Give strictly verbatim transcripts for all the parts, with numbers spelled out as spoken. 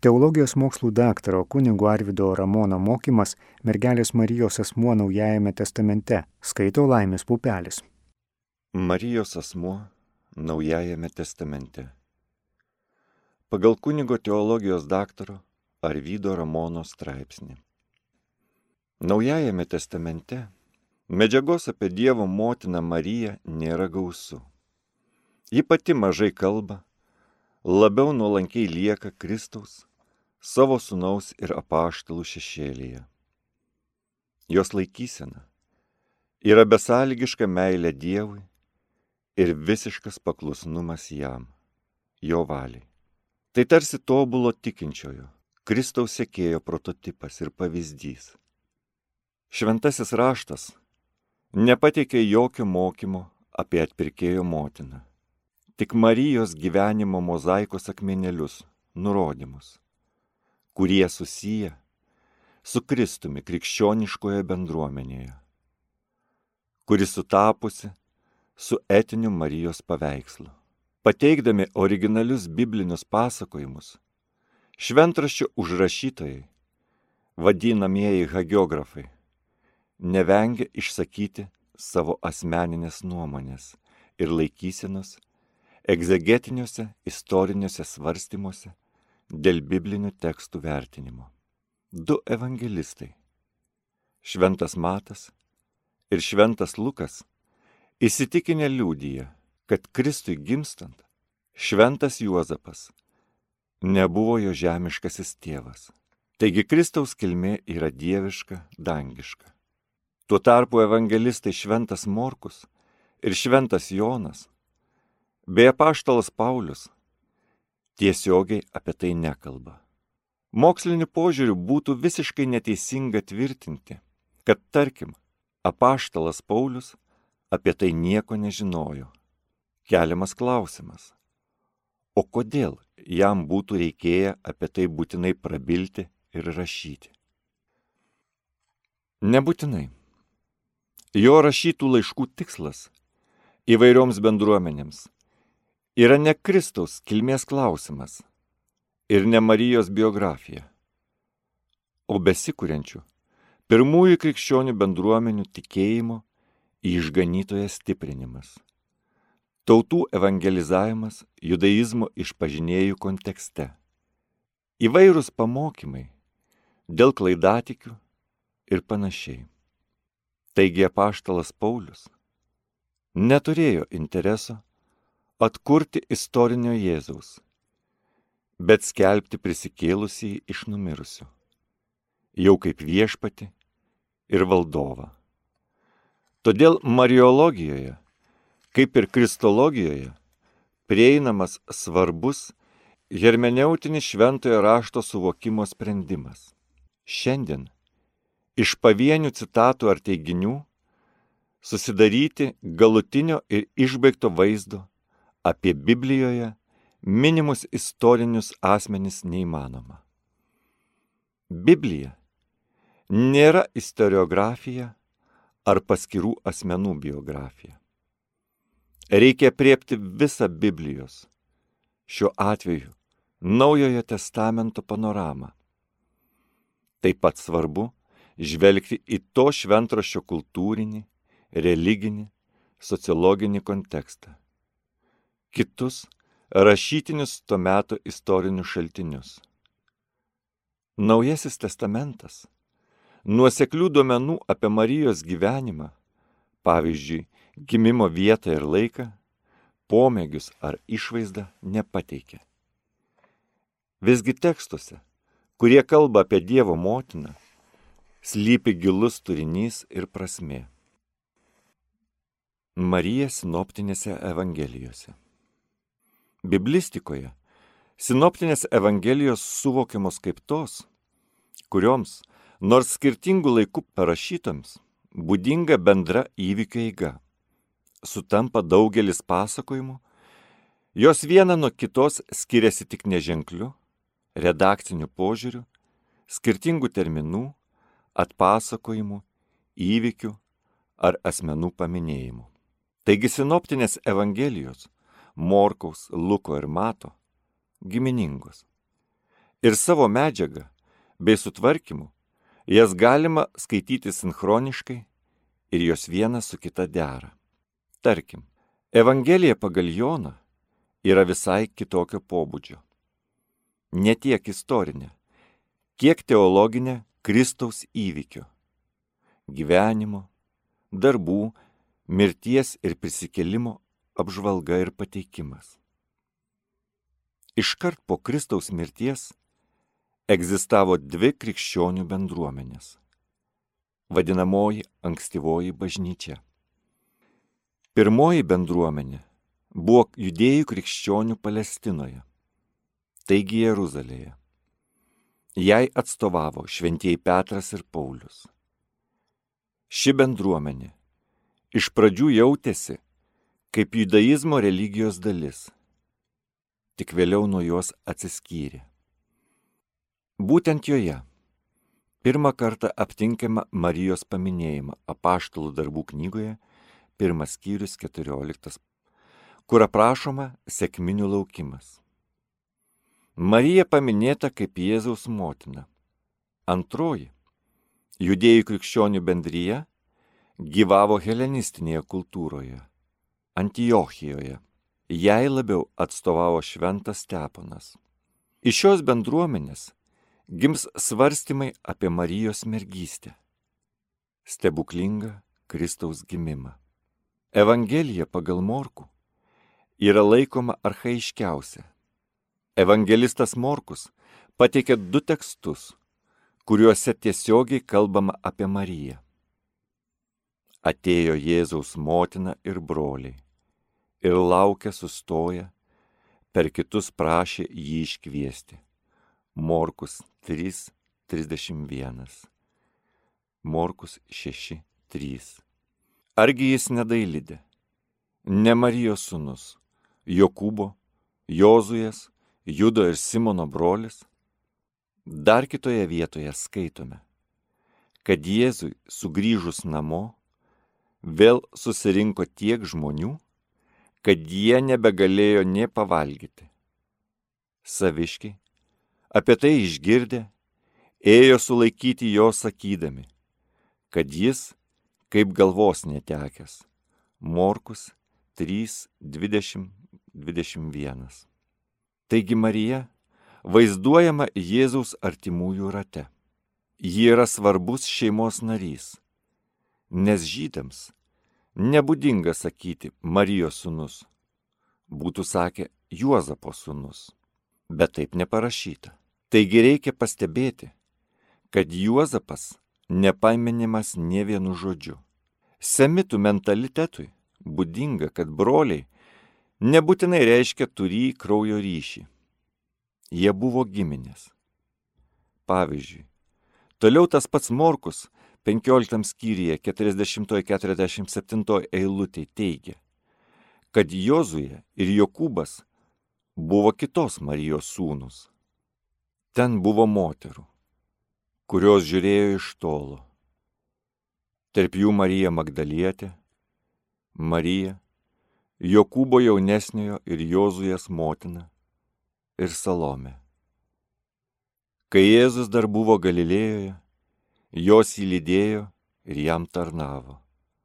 Teologijos mokslų daktaro kunigo Arvydo Ramono mokymas Mergelės Marijos asmuo Naujajame testamente, skaito Laimis Pupelis. Marijos asmuo Naujajame testamente. Pagal kunigo teologijos daktaro Arvydo Ramono straipsnį. Naujajame testamente medžiagos apie Dievo motiną Mariją nėra gausu. Ji pati mažai kalba, labiau nuolankiai lieka Kristaus, savo sūnaus ir apaštalų šešėlyje. Jos laikysena yra besąlygiška meilė Dievui ir visiškas paklusnumas jam, jo valiai. Tai tarsi tobulo tikinčiojo, Kristaus sekėjo prototipas ir pavyzdys. Šventasis raštas nepateikė jokio mokymo apie atpirkėjo motiną, tik Marijos gyvenimo mozaikos akmenėlius, nurodymus, kurie susiję su Kristumi krikščioniškoje bendruomenėje, kuri sutapusi su etiniu Marijos paveikslu. Pateikdami originalius biblinius pasakojimus, šventraščio užrašytojai, vadinamieji hagiografai, nevengia išsakyti savo asmeninės nuomonės ir laikysenos egzegetiniuose istoriniuose svarstymuose dėl biblinių tekstų vertinimo. Du evangelistai, šventas Matas ir šventas Lukas, įsitikinę liudija, kad Kristui gimstant šventas Juozapas nebuvo jo žemiškasis tėvas. Taigi Kristaus kilmė yra dieviška, dangiška. Tuo tarpu evangelistai šventas Morkus ir šventas Jonas bei apaštalas Paulius tiesiogiai apie tai nekalba. Moksliniu požiūriu būtų visiškai neteisinga tvirtinti, kad, tarkim, apaštalas Paulius apie tai nieko nežinojo. Keliamas klausimas, o kodėl jam būtų reikėję apie tai būtinai prabilti ir rašyti? Nebūtinai. Jo rašytų laiškų tikslas įvairioms bendruomenėms yra ne Kristaus kilmės klausimas ir ne Marijos biografija, o besikuriančių pirmųjų krikščionių bendruomenių tikėjimo į išganytoją stiprinimas, tautų evangelizavimas judaizmo išpažinėjų kontekste, įvairūs pamokymai dėl klaidatikių ir panašiai. Taigi apaštalas Paulius neturėjo intereso atkurti istorinio Jėzaus, bet skelbti prisikėlusį iš numirusių, jau kaip viešpatį ir valdovą. Todėl mariologijoje, kaip ir kristologijoje, prieinamas svarbus hermeneutinis šventojo rašto suvokimo sprendimas. Šiandien iš pavienių citatų ar teiginių susidaryti galutinio ir išbaigto vaizdo apie Biblijoje minimus istorinius asmenis neįmanoma. Biblija nėra istoriografija ar paskirų asmenų biografija. Reikia aprėpti visą Biblijos, šiuo atveju Naujojo testamento panoramą. Taip pat svarbu žvelgti į to šventraščio kultūrinį, religinį, sociologinį kontekstą, kitus rašytinius to meto istorinius šaltinius. Naujasis testamentas nuoseklių duomenų apie Marijos gyvenimą, pavyzdžiui, gimimo vietą ir laiką, pomėgius ar išvaizdą nepateikia. Visgi tekstuose, kurie kalba apie Dievo motiną, slypi gilus turinys ir prasmė. Marija sinoptinėse evangelijose. Biblistikoje sinoptinės evangelijos suvokiamos kaip tos, kurioms, nors skirtingų laikų parašytoms, būdinga bendra įvykio eiga. Sutampa daugelis pasakojimų, jos viena nuo kitos skiriasi tik neženkliu, redakciniu požiūriu, skirtingų terminų, atpasakojimų, įvykių ar asmenų paminėjimų. Taigi sinoptinės evangelijos Morkaus, Luko ir Mato giminingos. ir savo medžiagą bei sutvarkymu jas galima skaityti sinchroniškai ir jos viena su kita dera. Tarkim, Evangelija pagal Joną yra visai kitokio pobūdžio. Ne tiek istorinė, kiek teologinė Kristaus įvykio, gyvenimo, darbų, mirties ir prisikėlimo apžvalga ir pateikimas. Iškart po Kristaus mirties egzistavo dvi krikščionių bendruomenės, vadinamoji ankstyvoji bažnyčia. Pirmoji bendruomenė buvo judėjų krikščionių Palestinoje, taigi Jeruzalėje. Jai atstovavo šventieji Petras ir Paulius. Ši bendruomenė iš pradžių jautėsi kaip judaizmo religijos dalis, tik vėliau nuo jos atsiskyrė. Būtent joje pirmą kartą aptinkama Marijos paminėjimą Apaštalų darbų knygoje, pirmas skyrius keturioliktas, kur aprašoma sekminių laukimas. Marija paminėta kaip Jėzaus motina. Antroji, judėjų krikščionių bendrija, gyvavo helenistinėje kultūroje, Antiochijoje. Jai labiau atstovavo šventas Steponas. Iš šios bendruomenės gims svarstymai apie Marijos mergystę, stebuklingą Kristaus gimimą. Evangelija pagal Morkų yra laikoma archaiškiausia. Evangelistas Morkus pateikė du tekstus, kuriuose tiesiogiai kalbama apie Mariją. Atėjo Jėzaus motina ir broliai, ir laukia sustoja, per kitus prašė jį iškviesti. Morkus trys trisdešimt vienas. Morkus šeši trys. Argi jis nedailidė, ne Marijos sūnus, Jokūbo, Jozuės, Judo ir Simono brolis? Dar kitoje vietoje skaitome, kad Jėzui sugrįžus namo vėl susirinko tiek žmonių, kad jie nebegalėjo nė pavalgyti. Saviškiai, apie tai išgirdę, ėjo sulaikyti jo sakydami, kad jis kaip galvos netekęs. Morkus trys dvidešimt dvidešimt vienas. Taigi Marija vaizduojama Jėzaus artimųjų rate. Ji yra svarbus šeimos narys, nes žydams nebūdinga sakyti Marijos sūnus, būtų sakę Juozapo sūnus, bet taip neparašyta. Taigi reikia pastebėti, kad Juozapas nepaminimas nė vienu žodžiu. Semitų mentalitetui būdinga, kad broliai nebūtinai reiškia turį kraujo ryšį. Jie buvo giminės. Pavyzdžiui, toliau tas pats Morkus penkioliktam skyriuje keturiasdešimtoje keturiasdešimt septintoje eilutėje teigia, kad Jozuė ir Jokūbas buvo kitos Marijos sūnus. Ten buvo moterų, kurios žiūrėjo iš tolo. Tarp jų Marija Magdalietė, Marija, Jokūbo jaunesniojo ir Jozuės motina ir Salomė. Kai Jėzus dar buvo Galilėjoje, jos jį lydėjo ir jam tarnavo.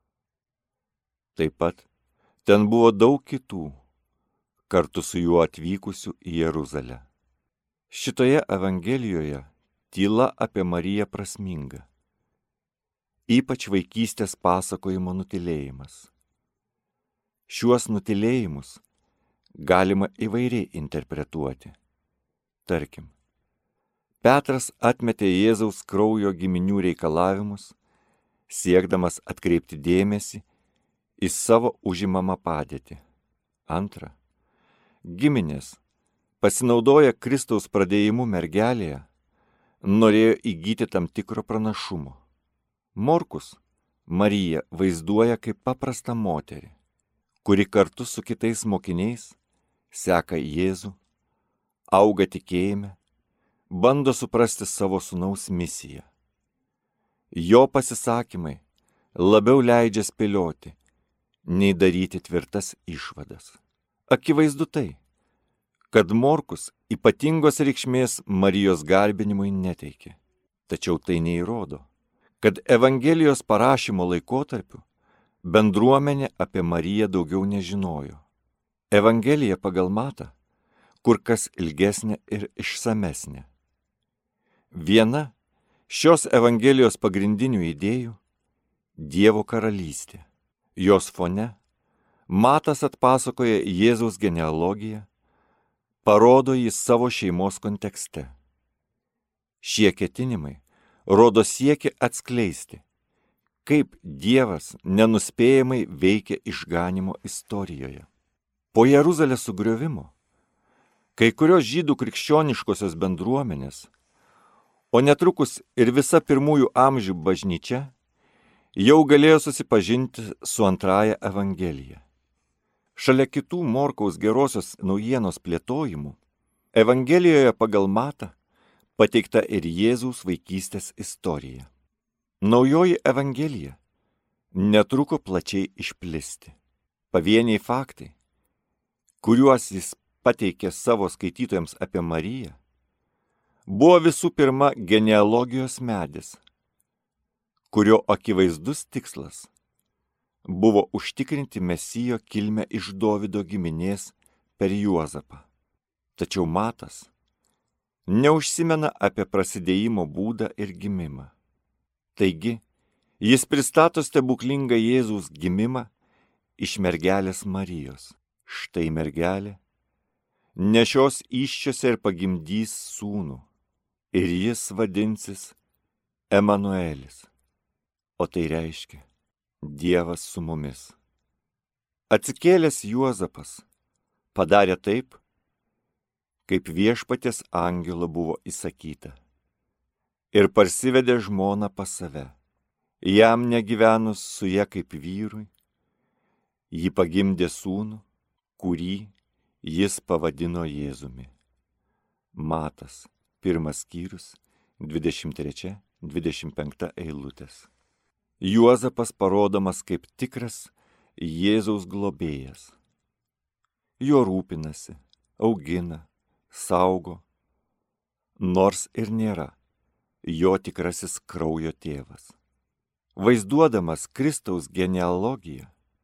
Taip pat ten buvo daug kitų, kartu su juo atvykusių į Jeruzalę. Šitoje Evangelijoje tyla apie Mariją prasminga, ypač vaikystės pasakojimo nutylėjimas. Šiuos nutylėjimus galima įvairiai interpretuoti. Tarkim, Petras atmetė Jėzaus kraujo giminių reikalavimus, siekdamas atkreipti dėmesį į savo užimamą padėtį. Antra, giminės, pasinaudoję Kristaus pradėjimu mergelėje, norėjo įgyti tam tikro pranašumo. Morkus Mariją vaizduoja kaip paprastą moterį, kuri kartu su kitais mokiniais seka Jėzų, auga tikėjime, bando suprasti savo sūnaus misiją. Jo pasisakymai labiau leidžia spėlioti, nei daryti tvirtas išvadas. Akivaizdu tai, kad Morkus ypatingos reikšmės Marijos garbinimui neteikė. Tačiau tai neįrodo, kad Evangelijos parašymo laikotarpiu bendruomenė apie Mariją daugiau nežinojo. Evangelija pagal Matą kur kas ilgesnė ir išsamesnė. Viena šios Evangelijos pagrindinių idėjų – Dievo karalystė. Jos fone Matas atpasakoja Jėzaus genealogiją, parodo jį savo šeimos kontekste. Šie ketinimai rodo siekį atskleisti, kaip Dievas nenuspėjamai veikia išganymo istorijoje. Po Jeruzalės sugriovimo kai kurios žydų krikščioniškosios bendruomenės, o netrukus ir visa pirmųjų amžių bažnyčia, jau galėjo susipažinti su antrąja Evangelija. Šalia kitų Morkaus gerosios naujienos plėtojimų, Evangelijoje pagal Matą pateikta ir Jėzaus vaikystės istorija. Naujoji Evangelija netruko plačiai išplisti. Pavieniai faktai, kuriuos jis pateikė savo skaitytojams apie Mariją, buvo visų pirma genealogijos medis, kurio akivaizdus tikslas buvo užtikrinti Mesijo kilmę iš Dovydo giminės per Juozapą. Tačiau Matas neužsimena apie prasidėjimo būdą ir gimimą. Taigi, jis pristato stebuklingą Jėzaus gimimą iš mergelės Marijos. Štai mergelė nešios įsčiose ir pagimdys sūnų, ir jis vadinsis Emanuelis, o tai reiškia Dievas su mumis. Atsikėlęs Juozapas padarė taip, kaip viešpaties angelo buvo įsakyta, ir parsivedė žmoną pas save. Jam negyvenus su ja kaip vyrui, ji pagimdė sūnų, kurį jis pavadino Jėzumi. Matas, pirmas skyrius, dvidešimt trečia dvidešimt penkta eilutės. Juozapas parodomas kaip tikras Jėzaus globėjas. Jo rūpinasi, augina, saugo, nors ir nėra jo tikrasis kraujo tėvas. Vaizduodamas Kristaus genealogiją,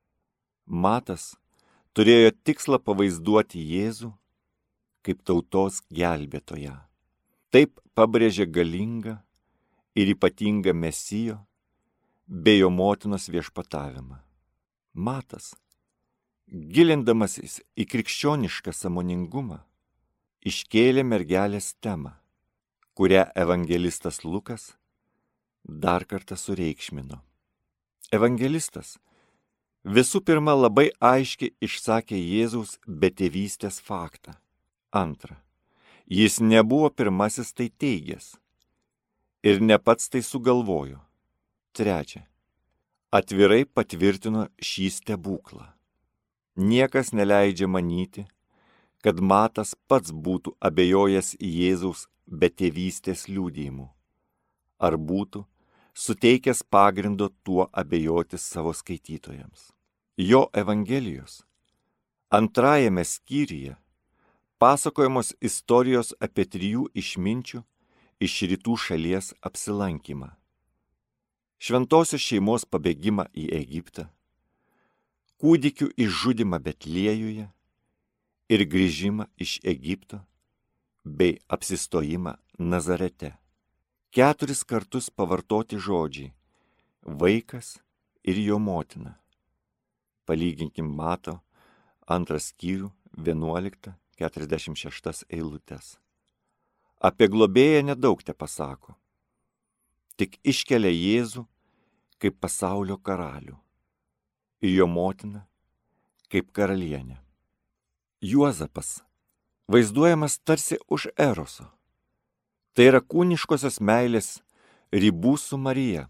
Matas turėjo tikslą pavaizduoti Jėzų kaip tautos gelbėtoją. Taip pabrėžė galingą ir ypatingą Mesijo bei jo motinos viešpatavimą. Matas, gilindamasis į krikščionišką sąmoningumą, iškėlė mergelės temą, kurią evangelistas Lukas dar kartą sureikšmino. Evangelistas visų pirma labai aiškiai išsakė Jėzaus betėvystės faktą. Antra, jis nebuvo pirmasis tai teigęs ir ne pats tai sugalvojo. Trečia, atvirai patvirtino šį stebuklą. Niekas neleidžia manyti, kad Matas pats būtų abejojęs Jėzaus betėvystės liudijimu, ar būtų suteikęs pagrindo tuo abejoti savo skaitytojams. Jo Evangelijos antrajame skyriuje pasakojamos istorijos apie trijų išminčių iš rytų šalies apsilankymą, šventosios šeimos pabėgimą į Egiptą, kūdikių išžudymą Betliejuje ir grįžimą iš Egipto bei apsistojimą Nazarete. Keturis kartus pavartoti žodžiai vaikas ir jo motina. Palyginkim Mato antras skyrių vienuoliktą keturiasdešimt šeštas eilutes. Apie globėją nedaug te pasako, tik iškelia Jėzų kaip pasaulio karalių ir jo motina kaip karalienė. Juozapas vaizduojamas tarsi už Eroso, tai yra kūniškosios meilės ribų su Marija.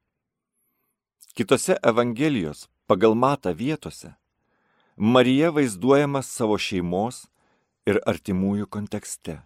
Kitose Evangelijos pagal Matą vietose Marija vaizduojama savo šeimos ir artimųjų kontekste.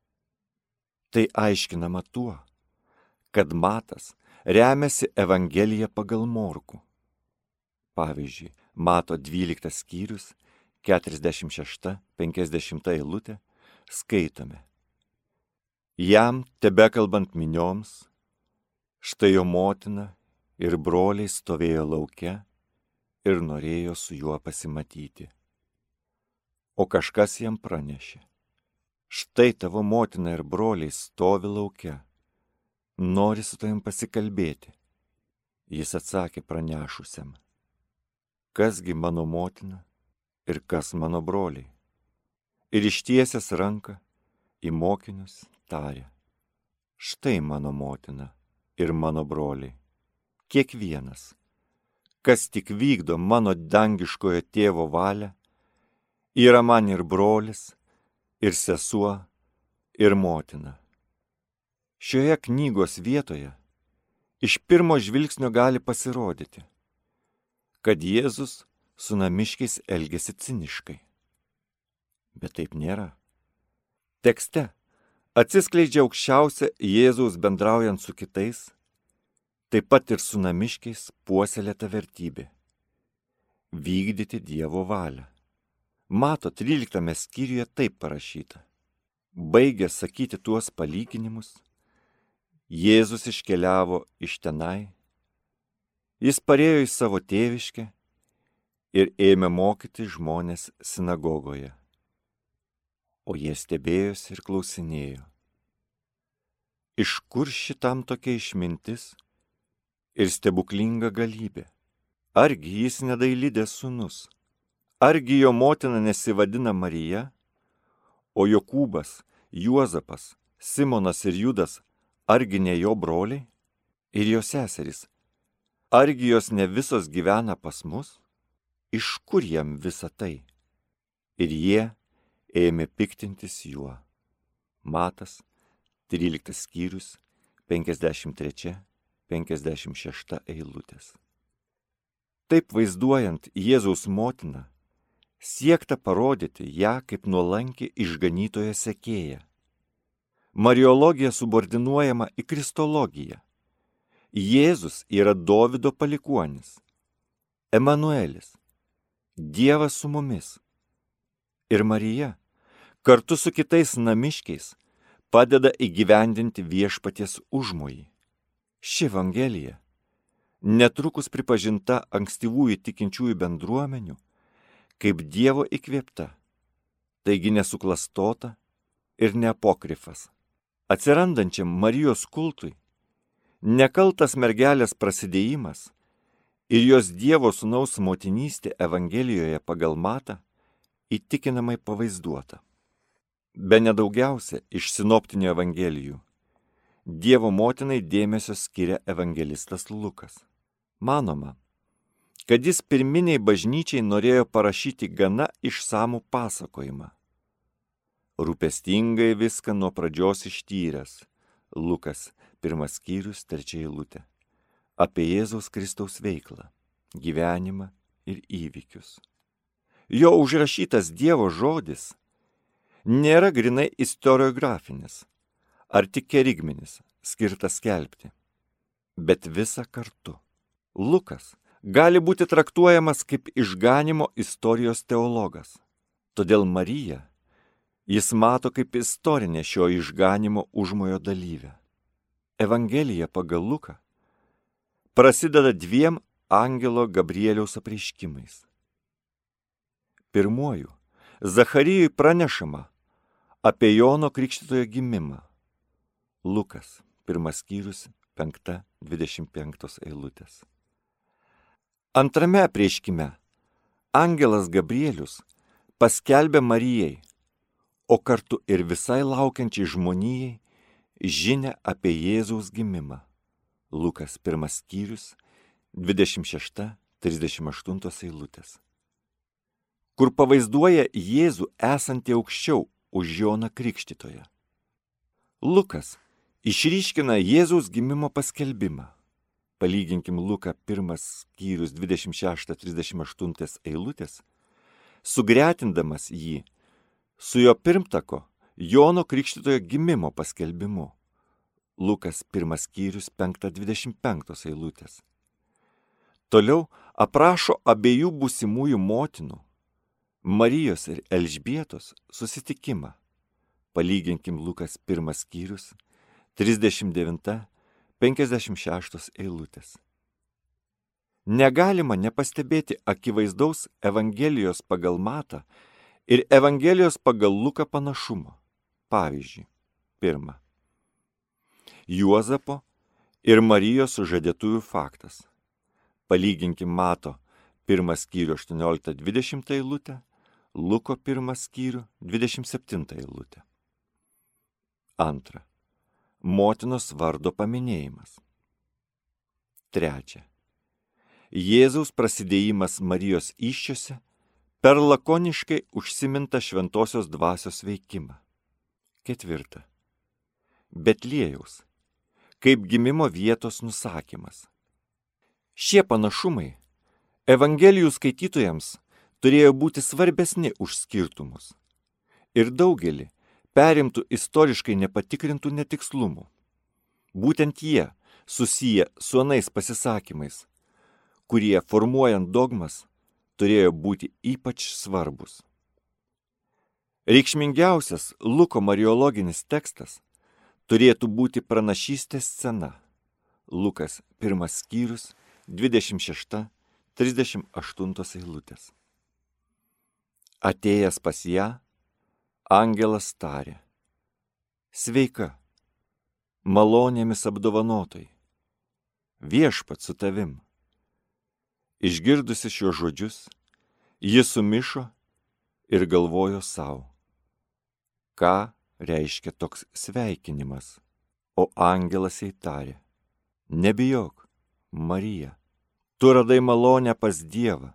Tai aiškinama tuo, kad Matas remiasi Evangeliją pagal Morkų. Pavyzdžiui, Mato dvyliktas skyrius, keturiasdešimt šešta penkiasdešimta eilutė skaitome. Jam tebekalbant minioms, štai jo motina ir broliai stovėjo lauke ir norėjo su juo pasimatyti. O kažkas jam pranešė. Štai tavo motina ir broliai stovi lauke, nori su tavim pasikalbėti. Jis atsakė pranešusiam, kasgi mano motina ir kas mano broliai. Ir ištiesęs ranką į mokinius tarė, štai mano motina ir mano broliai. Kiekvienas, kas tik vykdo mano dangiškojo tėvo valią, yra man ir brolis, ir sesuo, ir motina. Šioje knygos vietoje iš pirmo žvilgsnio gali pasirodyti, kad Jėzus su namiškiais elgėsi ciniškai. Bet taip nėra. Tekste atsiskleidžia aukščiausia Jėzaus bendraujant su kitais, taip pat ir su namiškiais puoselėta vertybė – vykdyti Dievo valią. Mato tryliktame skyriuje taip parašyta. Baigęs sakyti tuos palyginimus, Jėzus iškeliavo iš tenai, jis parėjo į savo tėviškę ir ėmė mokyti žmones sinagogoje. O jie stebėjosi ir klausinėjo. Iš kur šitam tokia išmintis ir stebuklinga galybė? Argi jis nedailidės sūnus? Argi jo motina nesivadina Marija, o Jokūbas, Juozapas, Simonas ir Judas, argi ne jo broliai? Ir jo seserys, argi jos ne visos gyvena pas mus? Iš kur jam visa tai? Ir jie ėmė piktintis juo. Matas, tryliktas skyrius, penkiasdešimt trečia, penkiasdešimt šešta eilutės. Taip vaizduojant Jėzaus motiną, siekta parodyti ją kaip nuolanki išganytojo sekėją. Mariologija subordinuojama į kristologiją. Jėzus yra Dovydo palikuonis, Emanuelis, Dievas su mumis. Ir Marija, kartu su kitais namiškiais, padeda įgyvendinti viešpaties užmojį. Ši evangelija, netrukus pripažinta ankstyvųjų tikinčiųjų bendruomenių, kaip Dievo įkvėpta, taigi nesuklastota ir neapokrifas. Atsirandančiam Marijos kultui, nekaltas mergelės prasidėjimas ir jos Dievo sūnaus motinystė Evangelijoje pagal Matą įtikinamai pavaizduota. Bene daugiausia iš sinoptinių evangelijų Dievo motinai dėmesio skiria evangelistas Lukas. Manoma, kad jis pirminiai bažnyčiai norėjo parašyti gana išsamų pasakojimą. Rūpestingai viską nuo pradžios ištyręs, Lukas, pirmas skyrius, trečia eilutė, apie Jėzaus Kristaus veiklą, gyvenimą ir įvykius. Jo užrašytas Dievo žodis nėra grinai istoriografinis ar tik kerigminis, skirtas skelbti, bet visa kartu. Lukas gali būti traktuojamas kaip išganymo istorijos teologas, todėl Mariją jis mato kaip istorinę šio išganymo užmojo dalyvę. Evangelija pagal Luką prasideda dviem angelo Gabrieliaus apreiškimais. Pirmuoju, Zacharijui pranešama apie Jono Krikštytojo gimimą. Lukas, pirmas skyrius, penkta, dvidešimt penktos eilutės. Antrame apreiškime angelas Gabrielius paskelbė Marijai, o kartu ir visai laukiančiai žmonijai žinią apie Jėzaus gimimą. Lukas, pirmas skyrius, dvidešimt šešta, trisdešimt aštuntos eilutės. Kur pavaizduoja Jėzų esantį aukščiau už Joną Krikštytoją. Lukas išryškina Jėzaus gimimo paskelbimą. Palyginkim Luką pirmas skyrius dvidešimt šešta trisdešimt aštuntos eilutės, sugretindamas jį su jo pirmtako Jono Krikštytojo gimimo paskelbimu. Lukas pirmas skyrius penkta dvidešimt penktos eilutės. Toliau aprašo abiejų būsimųjų motinų, Marijos ir Elžbietos, susitikimą, Palyginkim Lukas pirmas skyrius, trisdešimt devinta penkiasdešimt šeštos eilutės. Negalima nepastebėti akivaizdaus Evangelijos pagal Matą ir Evangelijos pagal Luką panašumo. Pavyzdžiui, pirma. Juozapo ir Marijos sužadėtuvių faktas. Palyginkim Mato pirmas skyrių aštuonioliktą dvidešimtą eilutę, Luko pirmas skyrių dvidešimt septintą eilutę. Antra. Motinos vardo paminėjimas. Trečia. Jėzaus prasidėjimas Marijos įsčiose per lakoniškai užsimintą šventosios dvasios veikimą. Ketvirta. Betliejaus, kaip gimimo vietos nusakymas. Šie panašumai Evangelijų skaitytojams turėjo būti svarbesni už skirtumus ir daugelį perimtų istoriškai nepatikrintų netikslumų. Būtent jie susiję su anais pasisakymais, kurie formuojant dogmas turėjo būti ypač svarbus. Reikšmingiausias Luko mariologinis tekstas turėtų būti pranašystės scena. Lukas pirmas skyrius, dvidešimt šešta trisdešimt aštuntos eilutės. Atėjęs pas ją, angelas tarė: Sveika, malonėmis apdovanotai, viešpat su tavim. Išgirdusi šios žodžius, ji sumišo ir galvojo savo, ką reiškia toks sveikinimas, o angelas jai tarė: Nebijok, Marija, tu radai malonę pas Dievą.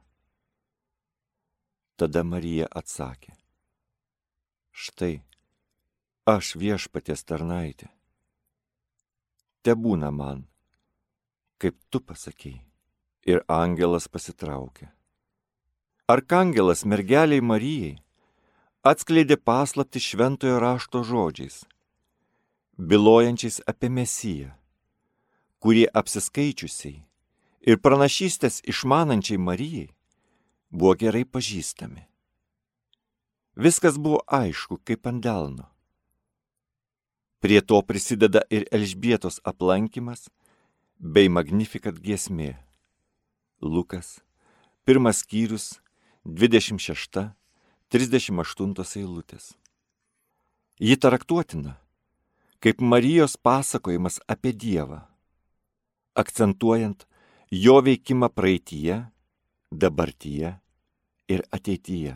Tada Marija atsakė: Štai, aš viešpaties tarnaitė. Tebūna man, kaip tu pasakei. Ir angelas pasitraukė. Arkangelas mergeliai Marijai atskleidė paslaptį šventojo rašto žodžiais, bylojančiais apie Mesiją, kurie apsiskaičiusiai ir pranašystės išmanančiai Marijai buvo gerai pažįstami. Viskas buvo aišku kaip ant delno. Prie to prisideda ir Elžbietos aplankymas bei Magnificat giesmė. Lukas, pirmas skyrius, dvidešimt šešta trisdešimt aštuntos eilutės. Ji traktuotina kaip Marijos pasakojimas apie Dievą, akcentuojant jo veikimą praeityje, dabartyje ir ateityje.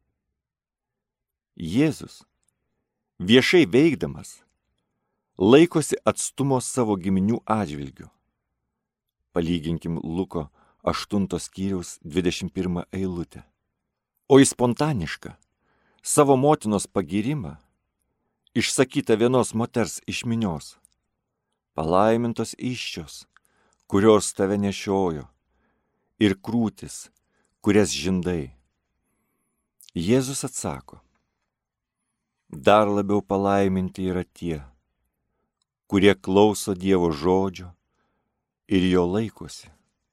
Jėzus, viešai veikdamas, laikosi atstumo savo giminių atžvilgiu. Palyginkim Luko aštuntos skyriaus dvidešimt pirmą eilutę. O į spontanišką savo motinos pagyrimą išsakyta vienos moters iš minios: Palaimintos įsčios, kurios tave nešiojo, ir krūtis, kurias žindai. Jėzus atsako: Dar labiau palaiminti yra tie, kurie klauso Dievo žodžio ir jo laikosi.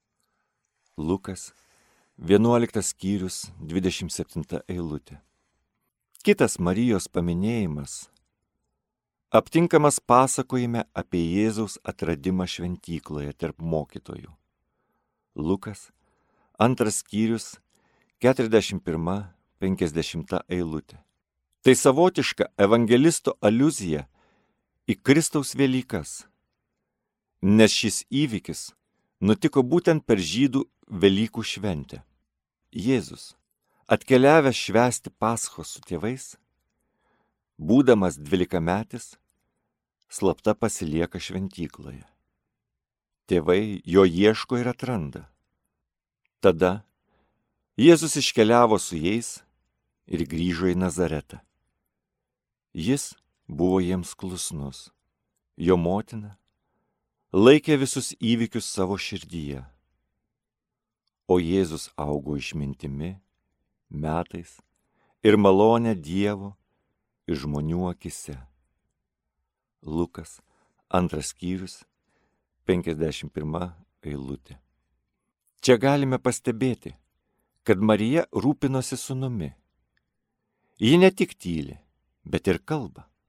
Lukas, vienuoliktas skyrius, dvidešimt septinta eilutė. Kitas Marijos paminėjimas aptinkamas pasakojime apie Jėzaus atradimą šventykloje tarp mokytojų. Lukas, antras skyrius, keturiasdešimt pirma penkiasdešimta eilutė. Tai savotiška evangelisto aliuzija į Kristaus Velykas, nes šis įvykis nutiko būtent per žydų Velykų šventę. Jėzus, atkeliavęs švęsti Paschos su tėvais, būdamas dvylikametis, slapta pasilieka šventykloje. Tėvai jo ieško ir atranda. Tada Jėzus iškeliavo su jais ir grįžo į Nazaretą. Jis buvo jiems klusnus. Jo motina laikė visus įvykius savo širdyje. O Jėzus augo išmintimi, metais ir malonę Dievo ir žmonių akise. Lukas, antras skyrius, penkiasdešimt pirma eilutė. Čia galime pastebėti, kad Marija rūpinosi sūnumi. Ji ne tik tyli, bet ir kalba.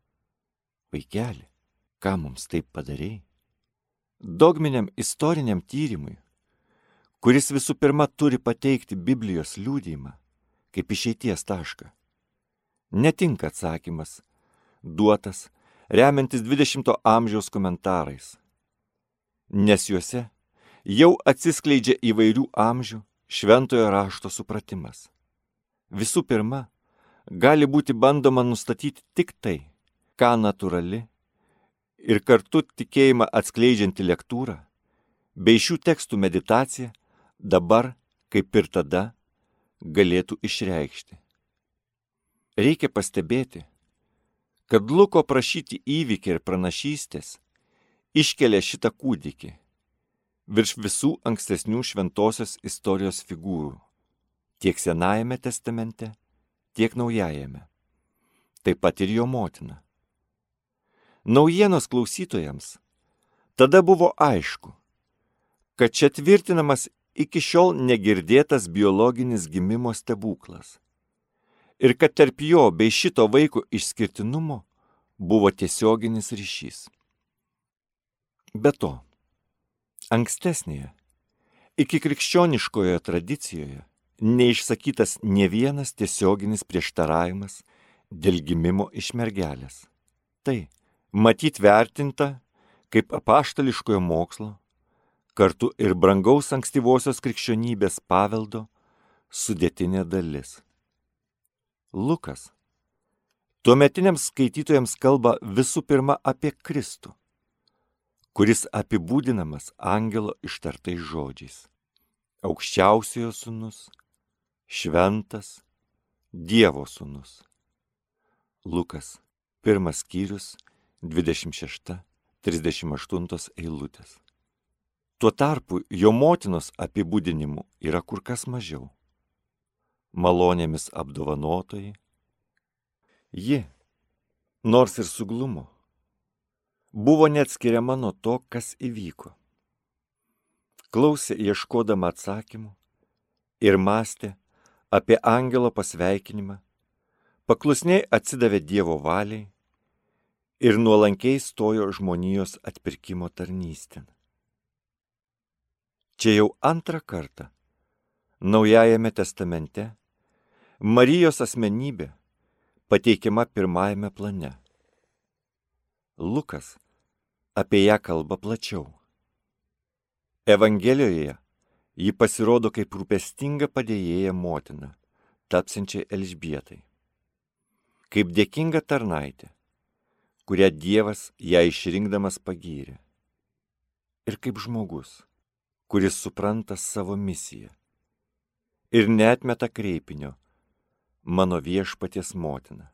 Vaikeli, ką mums taip padarei? Dogminiam istoriniam tyrimui, kuris visų pirma turi pateikti Biblijos liudijimą kaip išeities tašką, netinka atsakymas, duotas remiantis dvidešimto amžiaus komentarais, nes juose jau atsiskleidžia įvairių amžių šventojo rašto supratimas. Visų pirma, gali būti bandoma nustatyti tik tai, ką natūrali ir kartu tikėjimą atskleidžianti lektūra, bei šių tekstų meditacija dabar, kaip ir tada, galėtų išreikšti. Reikia pastebėti, kad Luko prašyti įvykiai ir pranašystės iškelia šitą kūdikį virš visų ankstesnių šventosios istorijos figūrų, tiek Senajame testamente, tiek Naujajame, taip pat ir jo motina. Naujienos klausytojams tada buvo aišku, kad čia tvirtinamas iki šiol negirdėtas biologinis gimimo stebuklas ir kad tarp jo bei šito vaiko išskirtinumo buvo tiesioginis ryšys. Be to, ankstesnėje, iki krikščioniškoje tradicijoje neišsakytas nė vienas tiesioginis prieštaravimas dėl gimimo iš mergelės. Tai matyt vertinta kaip apaštališkojo mokslo, kartu ir brangaus ankstyvosios krikščionybės paveldo sudėtinė dalis. Lukas tuometiniams skaitytojams kalba visų pirma apie Kristų, kuris apibūdinamas angelo ištartais žodžiais. Aukščiausiojo sūnus, šventas, Dievo sūnus. Lukas, pirmas skyrius, dvidešimt šešta trisdešimt aštunta eilutės. Tuo tarpu jo motinos apibūdinimų yra kur kas mažiau. Malonėmis apdovanotojai. Ji, nors ir suglumo, buvo neatskiriama nuo to, kas įvyko. Klausė ieškodama atsakymų ir mąstė apie angelo pasveikinimą, paklusniai atsidavė Dievo valiai ir nuolankiai stojo žmonijos atpirkimo tarnystėn. Čia jau antrą kartą Naujajame testamente Marijos asmenybė pateikiama pirmajame plane. Lukas apie ją kalba plačiau. Evangelijoje ji pasirodo kaip rūpestinga padėjėja motina, tapsiančiai Elžbietai. Kaip dėkinga tarnaitė, kurią Dievas ją išrinkdamas pagyrė. Ir kaip žmogus, kuris supranta savo misiją ir neatmeta kreipinio mano viešpaties motina.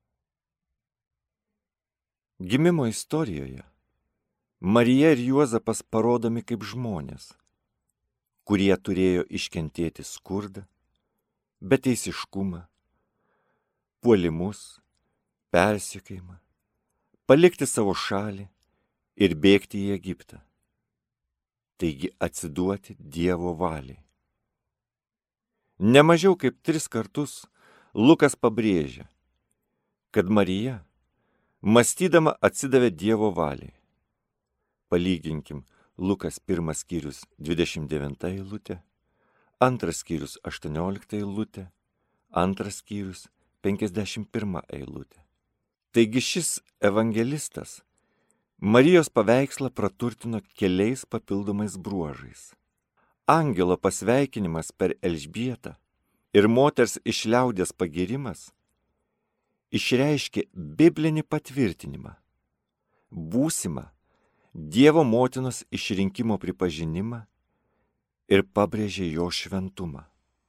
Gimimo istorijoje Marija ir Juozapas parodomi kaip žmonės, kurie turėjo iškentėti skurdą, beteisiškumą, puolimus, persekiojimą, palikti savo šalį ir bėgti į Egiptą. Taigi atsiduoti Dievo valiai. Nemažiau kaip tris kartus Lukas pabrėžia, kad Marija, mąstydama, atsidavė Dievo valiai. Palyginkim Lukas pirmas skyrius dvidešimt devinta eilutė, antras skyrius aštuoniolikta eilutė, antras skyrius penkiasdešimt pirma eilutė. Taigi šis evangelistas Marijos paveikslą praturtino keliais papildomais bruožais. Angelo pasveikinimas per Elžbietą ir moters iš liaudės pagyrimas išreiškė biblinį patvirtinimą, būsimą Dievo motinos išrinkimo pripažinimą ir pabrėžė jo šventumą.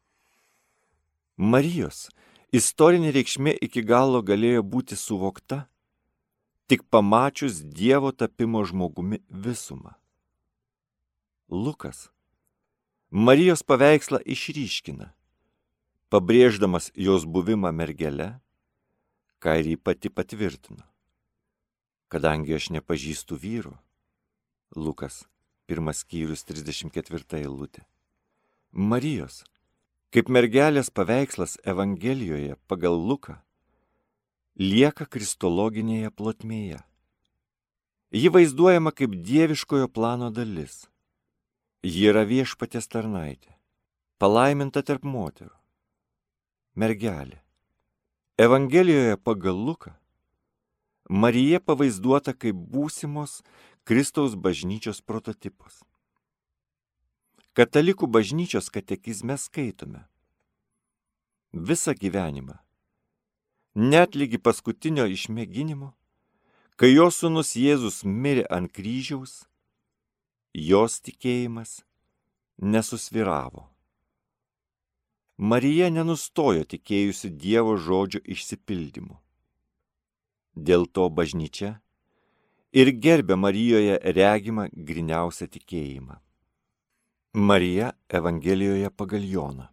Marijos istorinė reikšmė iki galo galėjo būti suvokta tik pamačius Dievo tapimo žmogumi visumą. Lukas Marijos paveikslą išryškina, pabrėždamas jos buvimą mergele, ką ir ji pati patvirtino. Kadangi aš nepažįstu vyro, Lukas pirmas skyrius trisdešimt ketvirta eilutė. Marijos, kaip mergelės paveikslas Evangelijoje pagal Luką, lieka kristologinėje plotmėje, Ji vaizduojama kaip dieviškojo plano dalis. Ji yra viešpaties tarnaitė, palaiminta tarp moterų, mergelė. Evangelijoje pagal Luką Marija pavaizduota kaip būsimos Kristaus bažnyčios prototipas. Katalikų bažnyčios katekizme skaitome: visą gyvenimą, net lygi paskutinio išmėginimo, kai jo sūnus Jėzus mirė ant kryžiaus, jos tikėjimas nesusvyravo. Marija nenustojo tikėjusi Dievo žodžio išsipildymu. Dėl to bažnyčia ir gerbė Marijoje regimą gryniausią tikėjimą. Marija Evangelijoje pagal Joną.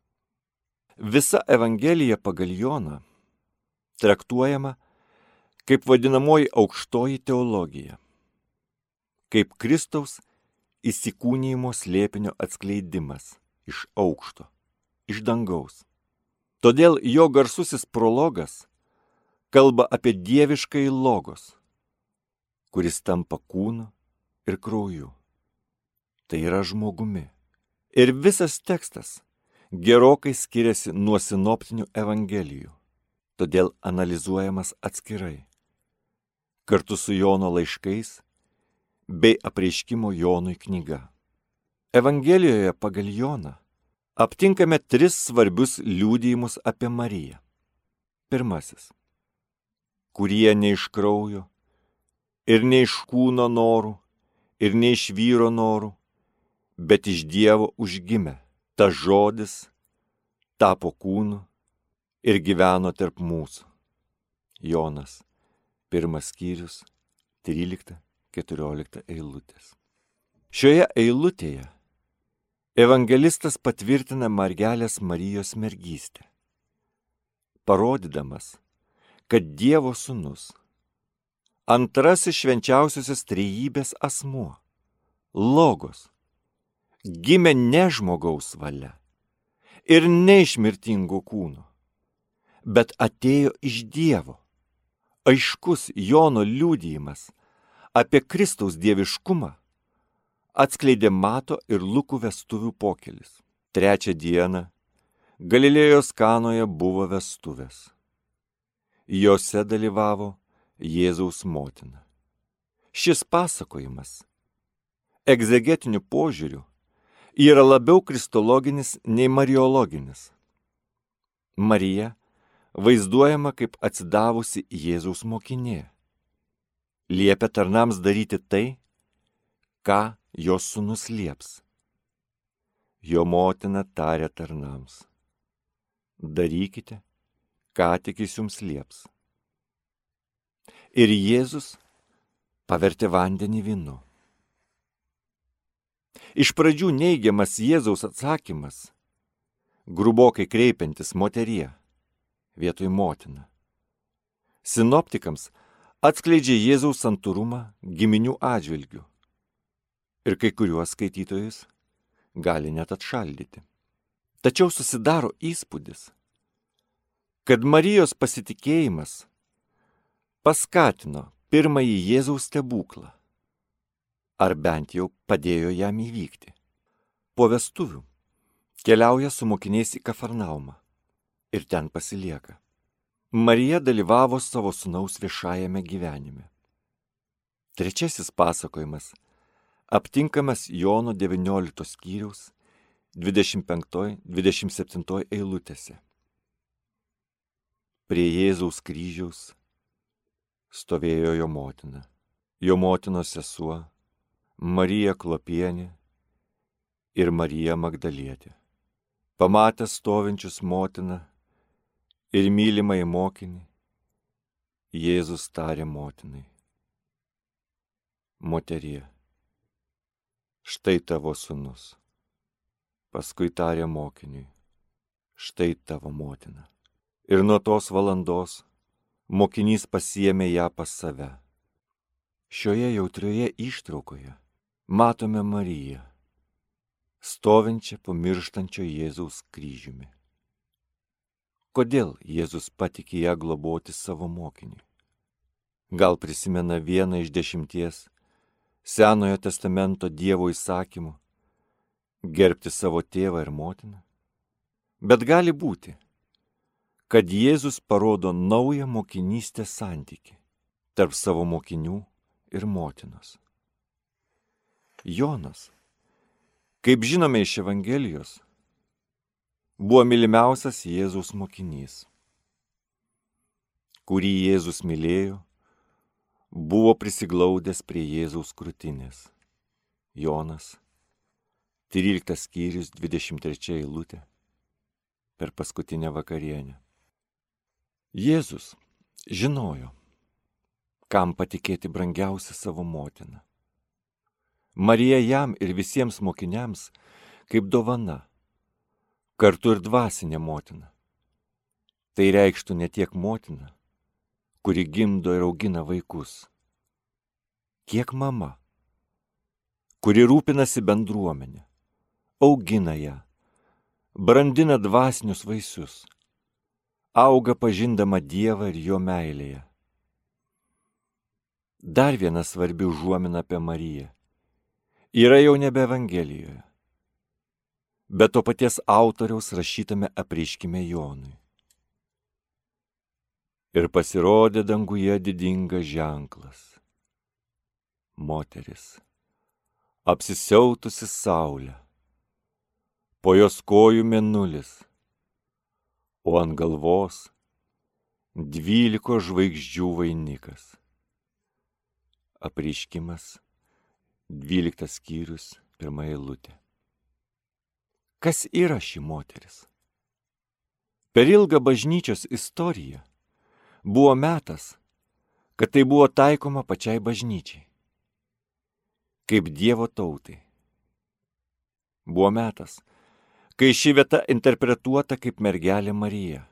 Visa Evangelija pagal Joną traktuojama kaip vadinamoji aukštoji teologija, kaip Kristaus įsikūnijimo slėpinio atskleidimas iš aukšto, iš dangaus. Todėl jo garsusis prologas kalba apie dieviškai logos, kuris tampa kūnu ir krauju. Tai yra žmogumi. Ir visas tekstas gerokai skiriasi nuo sinoptinių evangelijų, todėl analizuojamas atskirai, kartu su Jono laiškais bei apreiškimo Jonui knyga. Evangelijoje pagal Joną aptinkame tris svarbius liudijimus apie Mariją. Pirmasis, kurie ne iš kraujo ir ne iš kūno norų ir ne iš vyro norų, bet iš Dievo užgimė. Tas žodis tapo kūnu ir gyveno tarp mūsų. Jonas, pirmas skyrius, trylikta keturiolikta eilutės. Šioje eilutėje evangelistas patvirtina mergelės Marijos mergystę, parodydamas, kad Dievo sūnus, antrasis švenčiausiosios trejybės asmuo, Logos, gimė ne žmogaus valia ir ne iš mirtingo kūno, bet atėjo iš Dievo. Aiškus Jono liudijimas apie Kristaus dieviškumą atskleidė Mato ir Lukų vestuvių pokelis. Trečią dieną Galilėjos Kanoje buvo vestuvės. Jose dalyvavo Jėzaus motina. Šis pasakojimas egzegetiniu požiūriu yra labiau kristologinis nei mariologinis. Marija vaizduojama kaip atsidavusi Jėzaus mokinė. Liepia tarnams daryti tai, ką jos sūnus lieps. Jo motina tarė tarnams: darykite, ką tik jis jums lieps. Ir Jėzus pavertė vandenį vynu. Iš pradžių neigiamas Jėzaus atsakymas, grubokai kreipiantis moterie vietoj motina, sinoptikams atskleidžia Jėzaus santūrumą giminių atžvilgių ir kai kuriuos skaitytojus gali net atšaldyti. Tačiau susidaro įspūdis, kad Marijos pasitikėjimas paskatino pirmąjį Jėzaus stebuklą, ar bent jau padėjo jam įvykti. Po vestuvių keliauja su mokiniais į Kafarnaumą ir ten pasilieka. Marija dalyvavo savo sūnaus viešajame gyvenime. Trečiasis pasakojimas aptinkamas Jono devynioliktos skyriaus dvidešimt penktoj dvidešimt septintoj eilutėse. Prie Jėzaus kryžiaus stovėjo jo motina, jo motinos sesuo, Marija Klopienė ir Marija Magdalietė. Pamatęs stovinčius motiną ir mylimąjį mokinį, Jėzus tarė motinai: moterie, štai tavo sūnus. Paskui tarė mokiniui: štai tavo motina. Ir nuo tos valandos mokinys pasiėmė ją pas save. Šioje jautrioje ištraukoje matome Mariją, stovinčią po mirštančio Jėzaus kryžiumi. Kodėl Jėzus patikė ją globoti savo mokiniui? Gal prisimena vieną iš dešimties Senojo testamento Dievo įsakymų gerbti savo tėvą ir motiną? Bet gali būti, kad Jėzus parodo naują mokinystės santykį tarp savo mokinių ir motinos. Jonas, kaip žinome iš Evangelijos, buvo mylimiausias Jėzaus mokinys, kurį Jėzus mylėjo, buvo prisiglaudęs prie Jėzaus krūtinės. Jonas, tryliktas skyrius, dvidešimt trečia eilutė, per paskutinę vakarienę. Jėzus žinojo, kam patikėti brangiausią savo motiną. Marija jam ir visiems mokiniams kaip dovana, kartu ir dvasinė motina. Tai reikštų ne tiek motina, kuri gimdo ir augina vaikus, kiek mama, kuri rūpinasi bendruomenę, augina ją, brandina dvasinius vaisius, auga pažindama Dievą ir jo meilėje. Dar viena svarbi užuomina apie Mariją yra jau nebe Evangelijoje, bet to paties autoriaus rašytame apreiškime Jonui. Ir pasirodė danguje didingas ženklas. Moteris, apsisiautusi saulę, po jos kojų mėnulis, o ant galvos dvylikos žvaigždžių vainikas. Apreiškimas, dvyliktas skyrius, pirma eilutė. Kas yra ši moteris? Per ilgą bažnyčios istoriją buvo metas, kad tai buvo taikoma pačiai bažnyčiai, kaip Dievo tautai. Buvo metas, kai ši vieta interpretuota kaip mergelė Marija.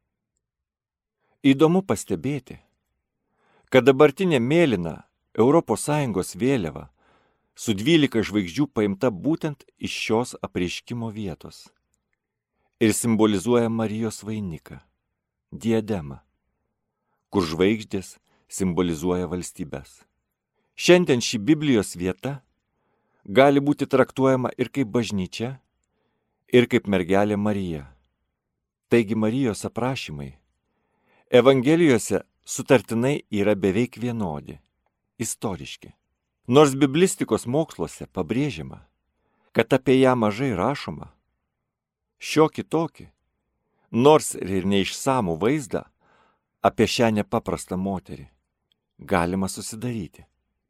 Įdomu pastebėti, kad dabartinė mėlyna Europos Sąjungos vėliava su dvylika žvaigždžių paimta būtent iš šios apreiškimo vietos ir simbolizuoja Marijos vainiką, diademą, kur žvaigždės simbolizuoja valstybes. Šiandien ši Biblijos vieta gali būti traktuojama ir kaip bažnyčia, ir kaip mergelė Marija. Taigi Marijos aprašymai Evangelijose sutartinai yra beveik vienodi, istoriški. Nors biblistikos moksluose pabrėžiama, kad apie ją mažai rašoma, šiokį tokį, nors ir neišsamų vaizdą apie šią nepaprastą moterį galima susidaryti.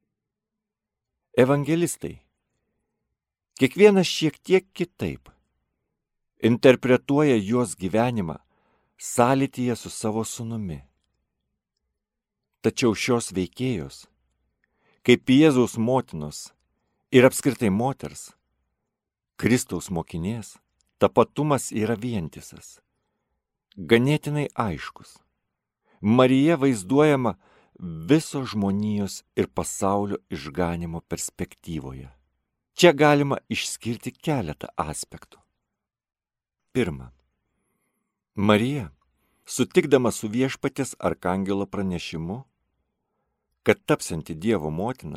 Evangelistai, kiekvienas šiek tiek kitaip, interpretuoja jos gyvenimą sąlytyje su savo sūnumi. Tačiau šios veikėjos, kaip Jėzaus motinos ir apskritai moters, Kristaus mokinės, tapatumas yra vientisas, ganėtinai aiškus. Marija vaizduojama viso žmonijos ir pasaulio išganimo perspektyvoje. Čia galima išskirti keletą aspektų. Pirma. Marija, sutikdama su viešpaties arkangelo pranešimu, kad tapsianti Dievo motina,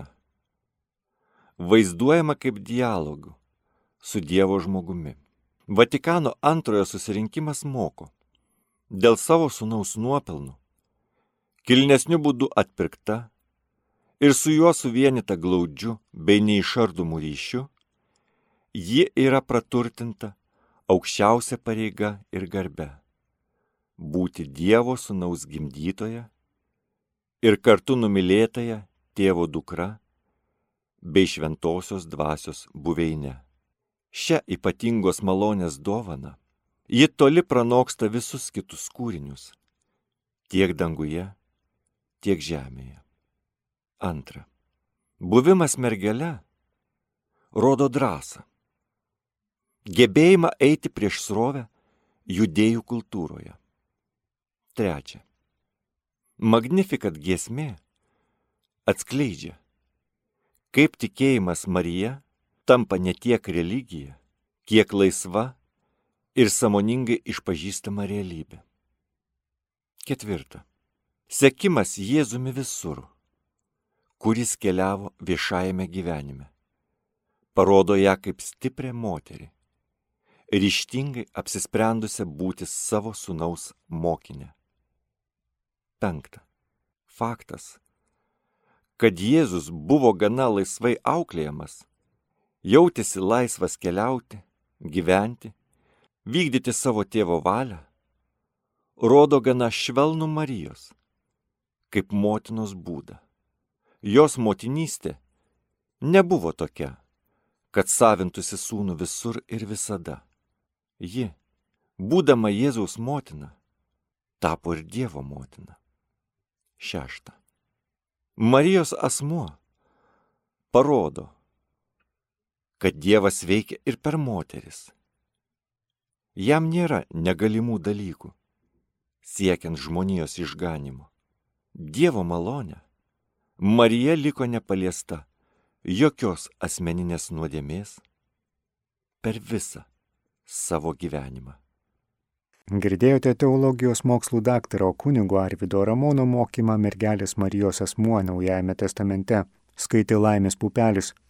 vaizduojama kaip dialogu su Dievo žmogumi. Vatikano antrojo susirinkimas moko, dėl savo sūnaus nuopelnų, kilnesniu būdu atpirkta ir su juo suvienyta glaudžiu bei neišardomų ryšiu, ji yra praturtinta aukščiausia pareiga ir garbe – būti Dievo sūnaus gimdytoja ir kartu numylėtąją tėvo dukra bei šventosios dvasios buveinę. Šią ypatingos malonės dovaną ji toli pranoksta visus kitus kūrinius, tiek danguje, tiek žemėje. Antra. Buvimas mergele rodo drąsą, gebėjimą eiti prieš srovę judėjų kultūroje. Trečia. Magnificat giesmė atskleidžia, kaip tikėjimas Marija tampa ne tiek religija, kiek laisva ir sąmoningai išpažįstama realybė. Ketvirta. Sekimas Jėzumi visur, kuris keliavo viešajame gyvenime, parodo ją kaip stiprią moterį, ryžtingai apsisprendusią būti savo sūnaus mokinę. Penkta. Faktas, kad Jėzus buvo gana laisvai auklėjamas, jautėsi laisvas keliauti, gyventi, vykdyti savo tėvo valią, rodo gana švelnų Marijos, kaip motinos būdą. Jos motinystė nebuvo tokia, kad savintųsi sūnų visur ir visada. Ji, būdama Jėzaus motina, tapo ir Dievo motina. Šešta. Marijos asmuo parodo, kad Dievas veikia ir per moteris. Jam nėra negalimų dalykų, siekiant žmonijos išganimo. Dievo malonė. Marija liko nepaliesta jokios asmeninės nuodėmės per visą savo gyvenimą. Girdėjote teologijos mokslų daktaro kunigo Arvydo Ramono mokymą Mergelės Marijos asmuo Naujajame testamente. Skaitė Laimės Pupelis.